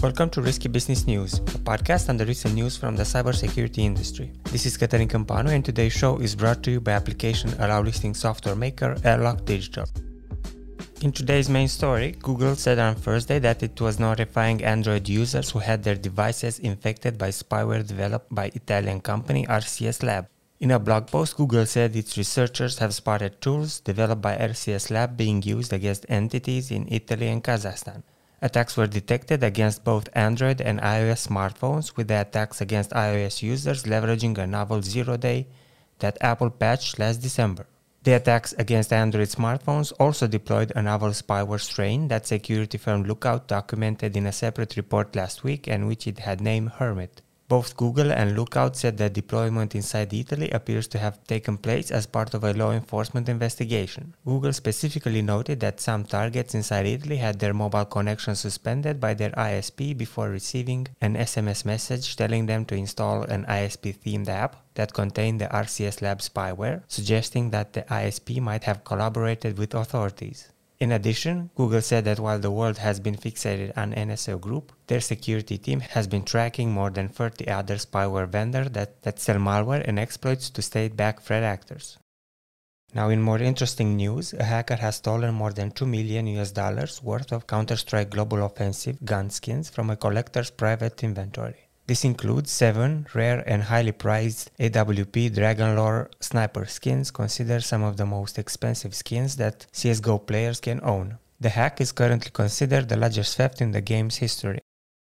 Welcome to Risky Business News, a podcast on the recent news from the cybersecurity industry. This is Cătălin Câmpanu, and today's show is brought to you by application allow listing software maker Airlock Digital. In today's main story, Google said on Thursday that it was notifying Android users who had their devices infected by spyware developed by Italian company RCS Lab. In a blog post, Google said its researchers have spotted tools developed by RCS Lab being used against entities in Italy and Kazakhstan. Attacks were detected against both Android and iOS smartphones, with the attacks against iOS users leveraging a novel zero-day that Apple patched last December. The attacks against Android smartphones also deployed a novel spyware strain that security firm Lookout documented in a separate report last week, and which it had named Hermit. Both Google and Lookout said that deployment inside Italy appears to have taken place as part of a law enforcement investigation. Google specifically noted that some targets inside Italy had their mobile connection suspended by their ISP before receiving an SMS message telling them to install an ISP-themed app that contained the RCS Lab spyware, suggesting that the ISP might have collaborated with authorities. In addition, Google said that while the world has been fixated on NSO Group, their security team has been tracking more than 30 other spyware vendors that sell malware and exploits to state-backed threat actors. Now, in more interesting news, a hacker has stolen more than $2 million worth of Counter-Strike Global Offensive gun skins from a collector's private inventory. This includes 7 rare and highly prized AWP Dragonlore sniper skins, considered some of the most expensive skins that CSGO players can own. The hack is currently considered the largest theft in the game's history.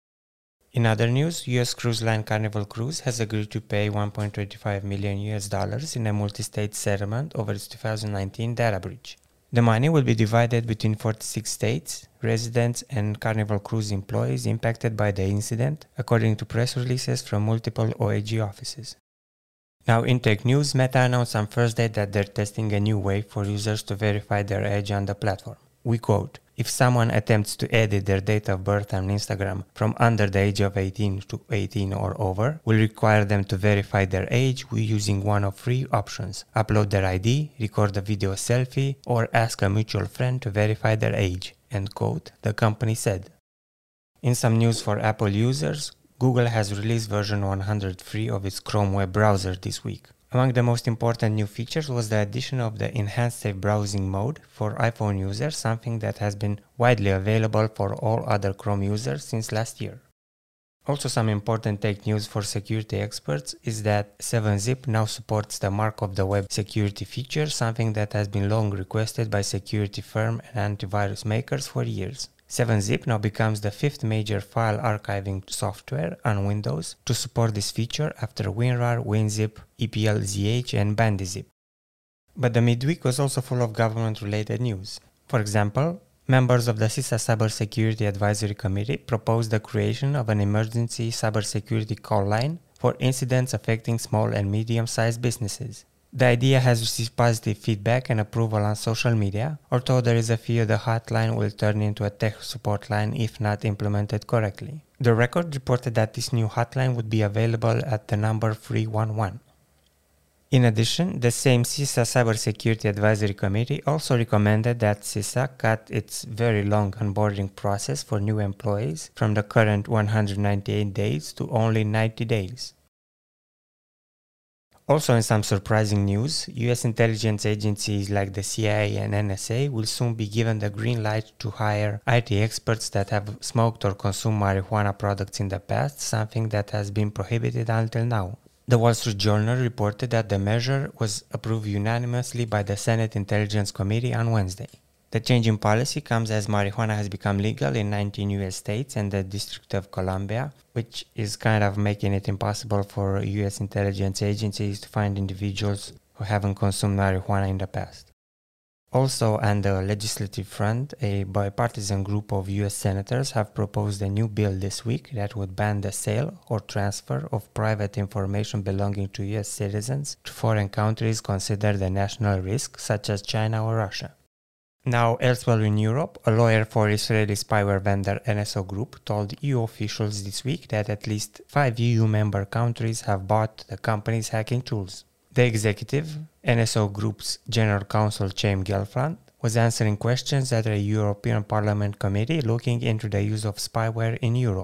In other news, US cruise line Carnival Cruise has agreed to pay $1.25 million in a multi-state settlement over its 2019 data breach. The money will be divided between 46 states, residents, and Carnival Cruise employees impacted by the incident, according to press releases from multiple OAG offices. Now, in tech news, Meta announced on Thursday that they're testing a new way for users to verify their age on the platform. We quote, "If someone attempts to edit their date of birth on Instagram from under the age of 18 to 18 or over, we'll require them to verify their age using one of 3 options: upload their ID, record a video selfie, or ask a mutual friend to verify their age," end quote, the company said. In some news for Apple users, Google has released version 103 of its Chrome web browser this week. Among the most important new features was the addition of the enhanced safe browsing mode for iPhone users, something that has been widely available for all other Chrome users since last year. Also, some important tech news for security experts is that 7-Zip now supports the Mark of the Web security feature, something that has been long requested by security firms and antivirus makers for years. 7-Zip now becomes the 5th major file archiving software on Windows to support this feature after WinRAR, WinZip, EPLZH, and BandyZip. But the midweek was also full of government-related news. For example, members of the CISA Cybersecurity Advisory Committee proposed the creation of an emergency cybersecurity call line for incidents affecting small and medium-sized businesses. The idea has received positive feedback and approval on social media, although there is a fear the hotline will turn into a tech support line if not implemented correctly. The Record reported that this new hotline would be available at the number 311. In addition, the same CISA Cybersecurity Advisory Committee also recommended that CISA cut its very long onboarding process for new employees from the current 198 days to only 90 days. Also, in some surprising news, US intelligence agencies like the CIA and NSA will soon be given the green light to hire IT experts that have smoked or consumed marijuana products in the past, something that has been prohibited until now. The Wall Street Journal reported that the measure was approved unanimously by the Senate Intelligence Committee on Wednesday. The change in policy comes as marijuana has become legal in 19 US states and the District of Columbia, which is kind of making it impossible for US intelligence agencies to find individuals who haven't consumed marijuana in the past. Also, on the legislative front, a bipartisan group of US senators have proposed a new bill this week that would ban the sale or transfer of private information belonging to US citizens to foreign countries considered a national risk, such as China or Russia. Now, elsewhere in Europe, a lawyer for Israeli spyware vendor NSO Group told EU officials this week that at least 5 EU member countries have bought the company's hacking tools. The executive, NSO Group's General Counsel Chaim Gelfand, was answering questions at a European Parliament committee looking into the use of spyware in Europe.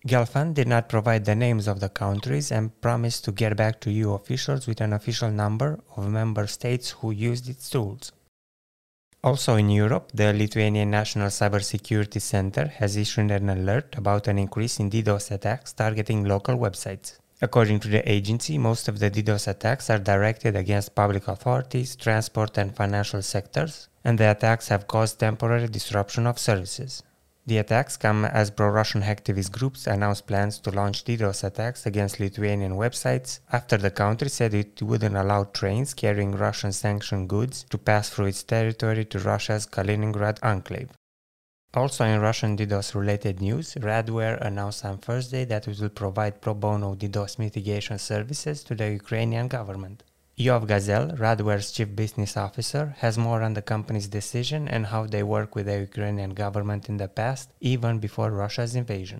Gelfand did not provide the names of the countries and promised to get back to EU officials with an official number of member states who used its tools. Also in Europe, the Lithuanian National Cybersecurity Center has issued an alert about an increase in DDoS attacks targeting local websites. According to the agency, most of the DDoS attacks are directed against public authorities, transport and financial sectors, and the attacks have caused temporary disruption of services. The attacks come as pro-Russian hacktivist groups announced plans to launch DDoS attacks against Lithuanian websites after the country said it wouldn't allow trains carrying Russian-sanctioned goods to pass through its territory to Russia's Kaliningrad enclave. Also in Russian DDoS-related news, Radware announced on Thursday that it will provide pro bono DDoS mitigation services to the Ukrainian government. Yov Gazel, Radware's chief business officer, has more on the company's decision and how they work with the Ukrainian government in the past, even before Russia's invasion.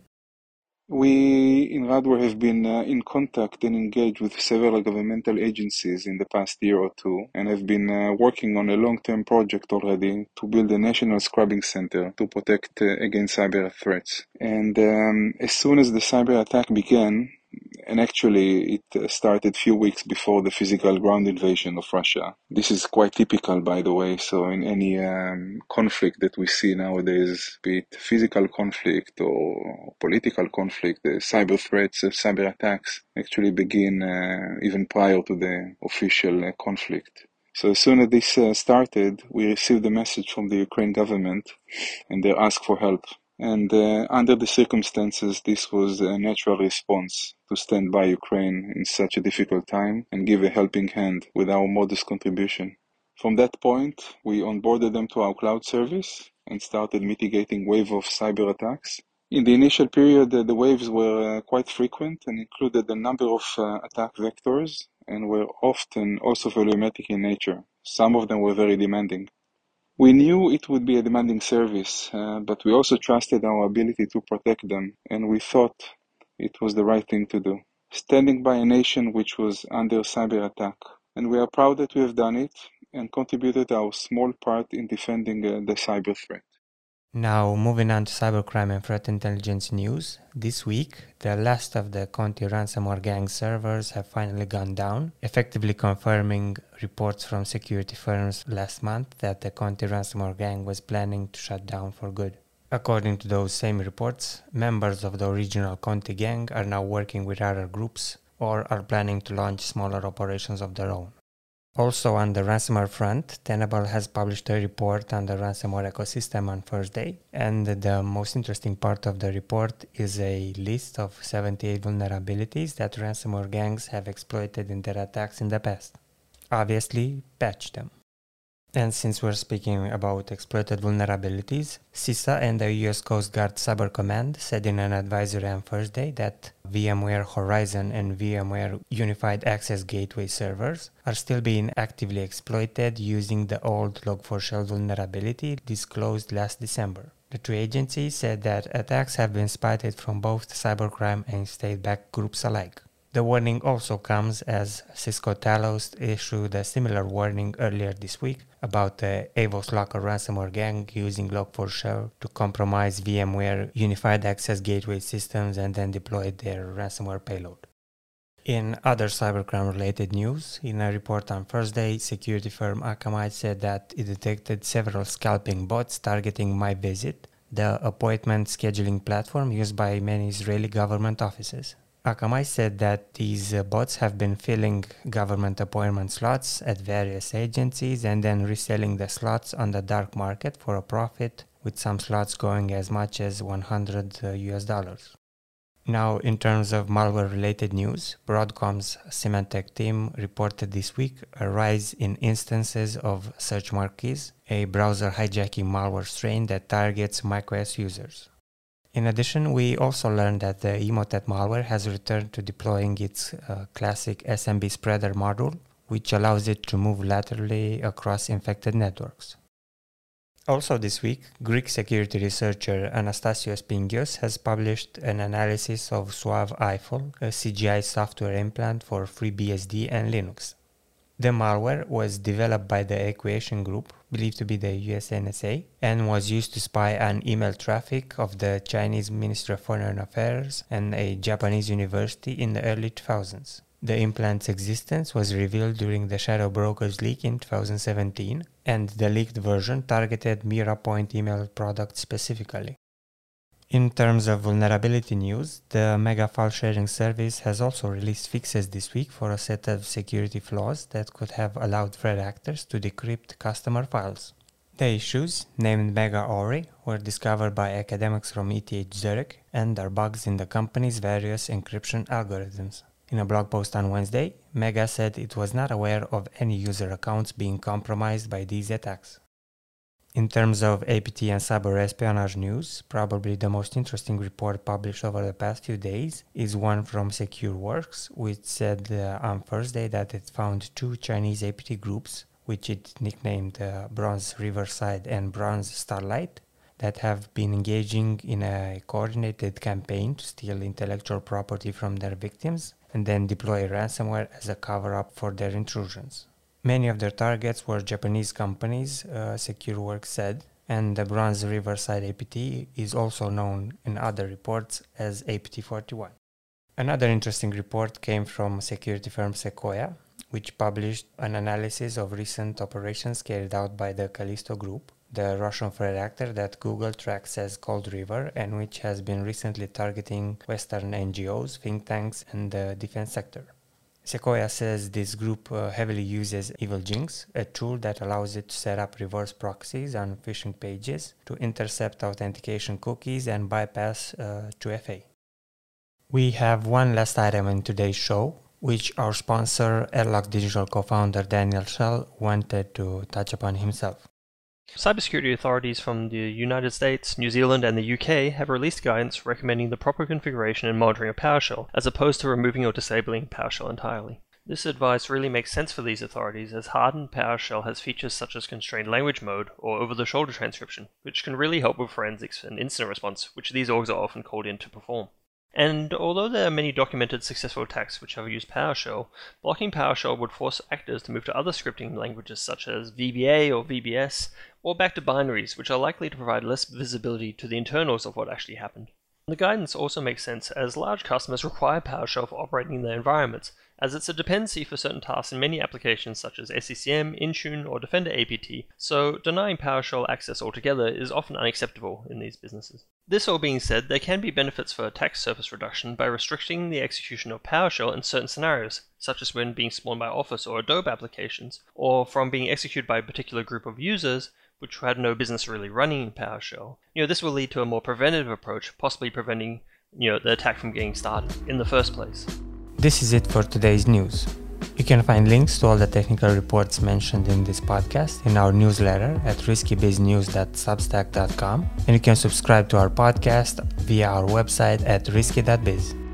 We in Radware have been in contact and engaged with several governmental agencies in the past year or two, and have been working on a long-term project already to build a national scrubbing center to protect against cyber threats. And as soon as the cyber attack began, and actually it started a few weeks before the physical ground invasion of Russia. This is quite typical, by the way, so in any conflict that we see nowadays, be it physical conflict or political conflict, the cyber threats, cyber attacks actually begin even prior to the official conflict. So as soon as this started, we received a message from the Ukraine government and they asked for help. And under the circumstances, this was a natural response to stand by Ukraine in such a difficult time and give a helping hand with our modest contribution. From that point, we onboarded them to our cloud service and started mitigating wave of cyber attacks. In the initial period, the waves were quite frequent and included a number of attack vectors and were often also volumetric in nature. Some of them were very demanding. We knew it would be a demanding service, but we also trusted our ability to protect them, and we thought it was the right thing to do. Standing by a nation which was under cyber attack, and we are proud that we have done it and contributed our small part in defending the cyber threat. Now, moving on to cybercrime and threat intelligence news. This week, the last of the Conti ransomware gang servers have finally gone down, effectively confirming reports from security firms last month that the Conti ransomware gang was planning to shut down for good. According to those same reports, members of the original Conti gang are now working with other groups or are planning to launch smaller operations of their own. Also on the ransomware front, Tenable has published a report on the ransomware ecosystem on Thursday, and the most interesting part of the report is a list of 78 vulnerabilities that ransomware gangs have exploited in their attacks in the past. Obviously, patch them. And since we're speaking about exploited vulnerabilities, CISA and the US Coast Guard Cyber Command said in an advisory on Thursday that VMware Horizon and VMware Unified Access Gateway servers are still being actively exploited using the old Log4Shell vulnerability disclosed last December. The two agencies said that attacks have been spotted from both cybercrime and state-backed groups alike. The warning also comes as Cisco Talos issued a similar warning earlier this week about the Avos Locker ransomware gang using Log4Shell to compromise VMware Unified Access Gateway systems and then deploy their ransomware payload. In other cybercrime-related news, in a report on Thursday, security firm Akamai said that it detected several scalping bots targeting MyVisit, the appointment scheduling platform used by many Israeli government offices. Akamai said that these bots have been filling government appointment slots at various agencies and then reselling the slots on the dark market for a profit, with some slots going as much as $100. Now, in terms of malware-related news, Broadcom's Symantec team reported this week a rise in instances of Search Marquis, a browser hijacking malware strain that targets macOS users. In addition, we also learned that the Emotet malware has returned to deploying its classic SMB spreader module, which allows it to move laterally across infected networks. Also this week, Greek security researcher Anastasios Pingios has published an analysis of Suave Eiffel, a CGI software implant for FreeBSD and Linux. The malware was developed by the Equation Group, believed to be the US NSA, and was used to spy on email traffic of the Chinese Ministry of Foreign Affairs and a Japanese university in the early 2000s. The implant's existence was revealed during the Shadow Brokers leak in 2017, and the leaked version targeted MiraPoint email products specifically. In terms of vulnerability news, the Mega File Sharing Service has also released fixes this week for a set of security flaws that could have allowed threat actors to decrypt customer files. The issues, named Mega Ori, were discovered by academics from ETH Zurich and are bugs in the company's various encryption algorithms. In a blog post on Wednesday, Mega said it was not aware of any user accounts being compromised by these attacks. In terms of APT and cyber espionage news, probably the most interesting report published over the past few days is one from SecureWorks, which said on Thursday that it found two Chinese APT groups, which it nicknamed Bronze Riverside and Bronze Starlight, that have been engaging in a coordinated campaign to steal intellectual property from their victims and then deploy ransomware as a cover-up for their intrusions. Many of their targets were Japanese companies, SecureWorks said, and the Bronze Riverside APT is also known in other reports as APT41. Another interesting report came from security firm Sequoia, which published an analysis of recent operations carried out by the Callisto Group, the Russian threat actor that Google tracks as Cold River and which has been recently targeting Western NGOs, think tanks, and the defense sector. Sequoia says this group heavily uses EvilJinx, a tool that allows it to set up reverse proxies on phishing pages to intercept authentication cookies and bypass 2FA. We have one last item in today's show, which our sponsor, Airlock Digital co-founder Daniel Schell, wanted to touch upon himself. Cybersecurity authorities from the United States, New Zealand, and the UK have released guidance recommending the proper configuration and monitoring of PowerShell, as opposed to removing or disabling PowerShell entirely. This advice really makes sense for these authorities, as hardened PowerShell has features such as constrained language mode or over-the-shoulder transcription, which can really help with forensics and incident response, which these orgs are often called in to perform. And although there are many documented successful attacks which have used PowerShell, blocking PowerShell would force actors to move to other scripting languages such as VBA or VBS, or back to binaries, which are likely to provide less visibility to the internals of what actually happened. The guidance also makes sense as large customers require PowerShell for operating in their environments, as it's a dependency for certain tasks in many applications such as SCCM, Intune, or Defender APT, so denying PowerShell access altogether is often unacceptable in these businesses. This all being said, there can be benefits for attack surface reduction by restricting the execution of PowerShell in certain scenarios, such as when being spawned by Office or Adobe applications, or from being executed by a particular group of users which had no business really running PowerShell. This will lead to a more preventative approach, possibly preventing the attack from getting started in the first place. This is it for today's news. You can find links to all the technical reports mentioned in this podcast in our newsletter at riskybiznews.substack.com, and you can subscribe to our podcast via our website at risky.biz.